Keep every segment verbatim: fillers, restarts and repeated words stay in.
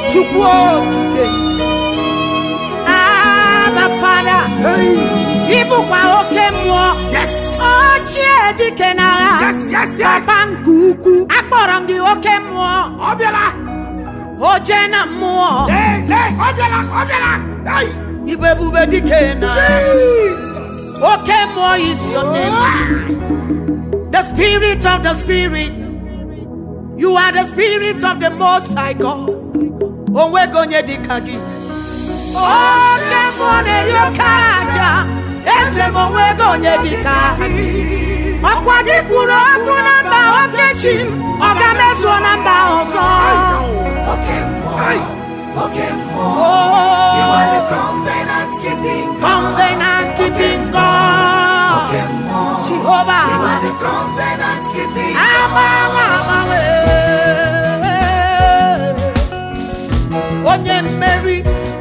Chukwu okike. Abba Father. Ibukwa oke mmụọ. Yes. Ochie dike n'agha. Yes, yes, yes. Papa nke ukwu. Akpọrọ m gị oke mmụọ. Obiala. Oje na mmụọ. Hey, hey, Obiala, Obiala. Hey. Ibe bube dike na. Jesus. Oke mmụọ is your name. The spirit of the spirit. You are the spirit of the Most High God. Onwe gonye dika gị. Oke mmụọ na-eri oke aja. Eze m onwe gonye dika gị. Ọkwa gị kwuru okwu na mba okechi m. Ọ ga-emezuo na mba ọzọ. Oke mmụọ. Oke mmụọ. Oh, You are the covenant keeping God. covenant keeping God. Oke mmụọ. Jehovah. You are the covenant keeping God. Amawa amawe. Onye mmeri.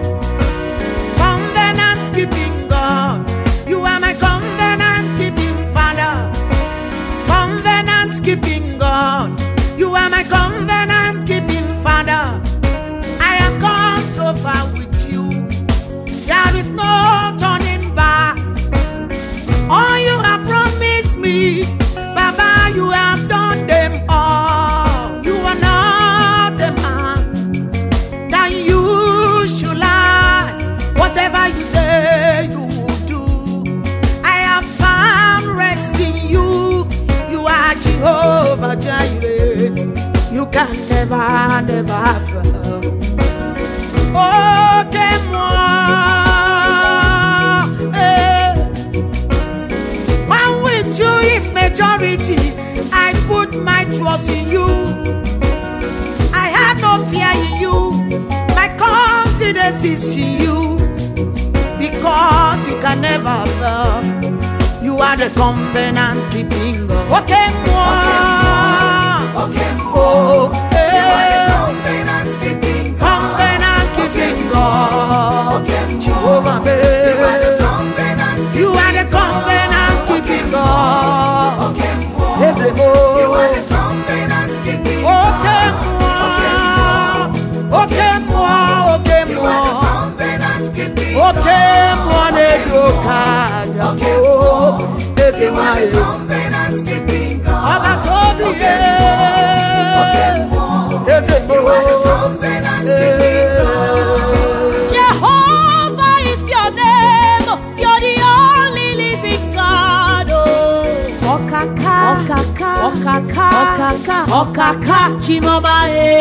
Covenant keeping God. You are my covenant keeping Father. Covenant keeping God. You are my covenant keeping Father. I have come so far with you. There is no turning back. All you have promised me, Baba, you have done them all. You are not a man that you should lie. Whatever you say, you will do. I have found rest in you. You are Jehovah Jireh. You can never, never fail. Okay, moi, eh. One with you is majority. I put my trust in you. I have no fear in you. My confidence is in you. Because you can never fail. You are the covenant keeping God. Okay, moi. Oke mmụọ. Oh, You are the eh. covenant keeping God. Covenant keeping God. Okay, Jehovah, You are the babe. covenant keeping You are the covenant keeping God. Oke mmụọ. Yes, You are the covenant keeping okay, moi. Okay, moi. Okay, You are the moi. covenant keeping Okay, moi. Ne do kaja. Oh, yes, You are the moi. covenant keeping God. Ọba tóbi yé. Yes, You are the moi. covenant keeping God. Jehovah is your name. You're the only living God. Oh, Okaka, Okaka, Okaka, Okaka, Okaka, Chimobae.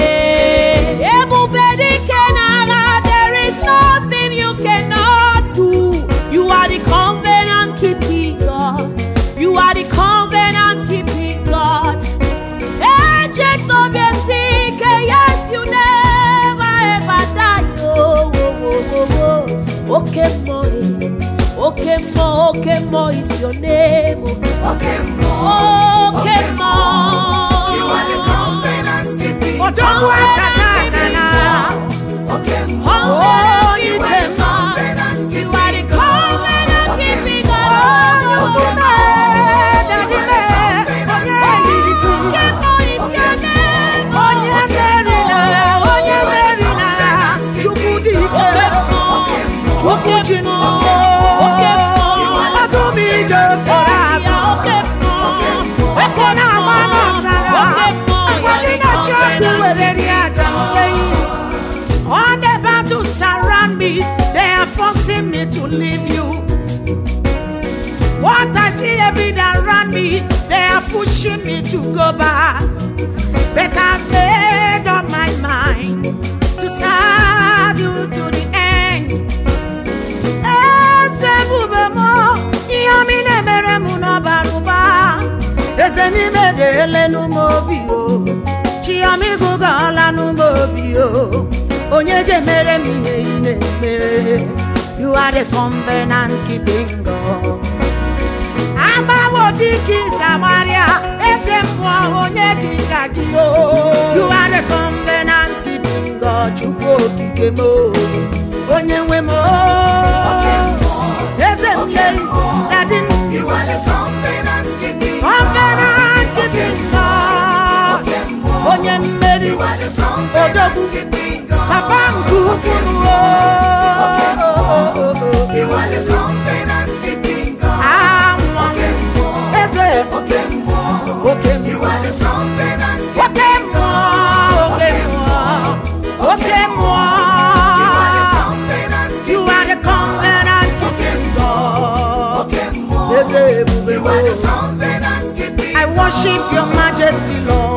Ebubedi Kenara, there is nothing you cannot do. You are the covenant keeping God. You are the covenant keeping God. Agent of your sick, yes, you never ever die. Oh, oh, oh, oh, oh. Okay, boy. Okay, mo, okay, mo is your name. Oke mmụọ. Okay, mo. You are the covenant keeping God. Odogu akatakana. Oke mmụọ. Oh, you You are the can. covenant You keeping are the covenant keeping God. Oke mmụọ. Daddy, You are the covenant keeping Okay, God. mo is your name. onye merina, onye merina, Chukwu dike, Chukwu chinụ, ọdụm ije kpọrọ azụ, eke na-agba n'ọzara, akwa dị na Chukwu were rie aja mmehie. All the battles surround me, they are forcing me to leave you. What I see every day around me, they are pushing me to go back. But I've made up my mind to serve you to the end. Eze bubemo, iyami nemere muno baruba. Eze mi medele numobio, chiyami gugala numobio. Onyege mere mi ine mere. You are the covenant keeping God. Amawo diki Samaria, eze mwa onye dika giyo. You are the covenant keeping God. Chukwu okike mo, onye nwe mo. Eze mke, daddy. You are the covenant keeping God. Covenant keeping God. Onye mmeri, You are the covenant odogwu, keeping God. You are the covenant keeping God. You are the covenant keeping God. You are the covenant keeping God. You are the covenant keeping God. I worship your majesty, Lord.